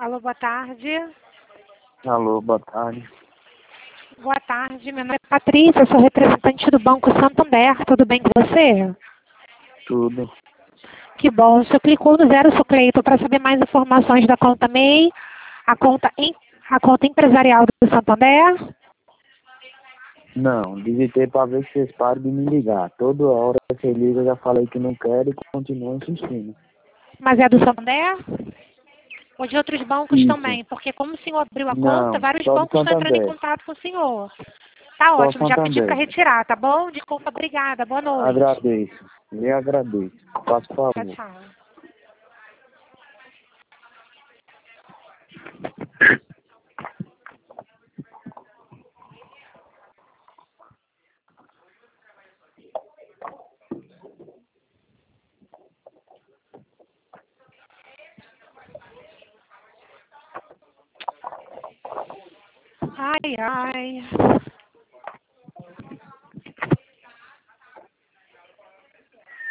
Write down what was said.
Alô, boa tarde. Alô, boa tarde. Boa tarde, meu nome é Patrícia, sou representante do Banco Santander. Tudo bem com você? Tudo. Que bom. O senhor clicou no Zero Sucleito para saber mais informações da conta MEI, a conta empresarial do Santander. Não, digitei para ver se vocês param de me ligar. Toda hora que você liga eu já falei que não quero e continuo insistindo. Mas é do Santander? Ou de outros bancos Isso. também? Porque como o senhor abriu a conta, Não, vários só do bancos estão entrando em Santander. contato com o senhor. Tá Só ótimo, já pedi para Santander. retirar, tá bom? Desculpa, obrigada. Boa noite. Agradeço. Lhe agradeço. Faça Tchau, favor. tchau. Ai, ai.